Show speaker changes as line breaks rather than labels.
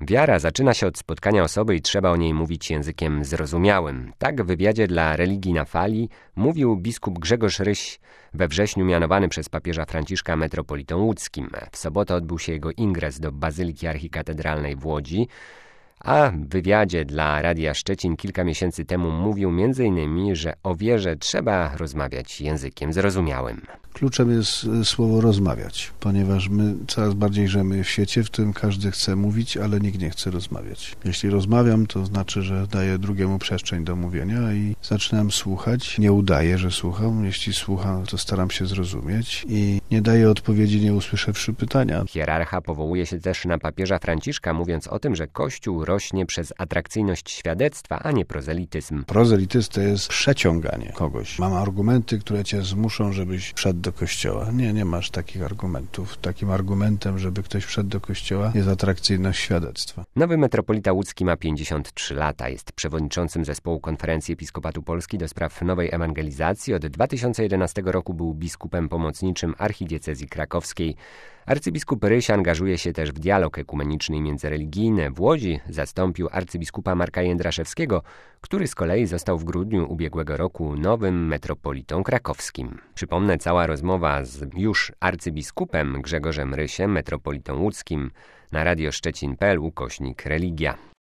Wiara zaczyna się od spotkania osoby i trzeba o niej mówić językiem zrozumiałym. Tak w wywiadzie dla Religii na Fali mówił biskup Grzegorz Ryś, we wrześniu mianowany przez papieża Franciszka metropolitą łódzkim. W sobotę odbył się jego ingres do Bazyliki Archikatedralnej w Łodzi, a w wywiadzie dla Radia Szczecin kilka miesięcy temu mówił m.in., że o wierze trzeba rozmawiać językiem zrozumiałym.
Kluczem jest słowo rozmawiać, ponieważ my coraz bardziej żyjemy w świecie, w którym każdy chce mówić, ale nikt nie chce rozmawiać. Jeśli rozmawiam, to znaczy, że daję drugiemu przestrzeń do mówienia i zaczynam słuchać. Nie udaję, że słucham. Jeśli słucham, to staram się zrozumieć i nie daję odpowiedzi, nie usłyszawszy pytania.
Hierarcha powołuje się też na papieża Franciszka, mówiąc o tym, że Kościół rośnie przez atrakcyjność świadectwa, a nie prozelityzm.
Prozelityzm to jest przeciąganie kogoś. Mam argumenty, które cię zmuszą, żebyś wszedł do kościoła. Nie masz takich argumentów. Takim argumentem, żeby ktoś wszedł do kościoła, jest atrakcyjność świadectwa.
Nowy metropolita łódzki ma 53 lata. Jest przewodniczącym zespołu Konferencji Episkopatu Polski do spraw nowej ewangelizacji. Od 2011 roku był biskupem pomocniczym archidiecezji krakowskiej. Arcybiskup Ryś angażuje się też w dialog ekumeniczny i międzyreligijny. W Łodzi zastąpił arcybiskupa Marka Jędraszewskiego, który z kolei został w grudniu ubiegłego roku nowym metropolitą krakowskim. Przypomnę, cała rozmowa z już arcybiskupem Grzegorzem Rysiem, metropolitą łódzkim, na radioszczecin.pl/religia.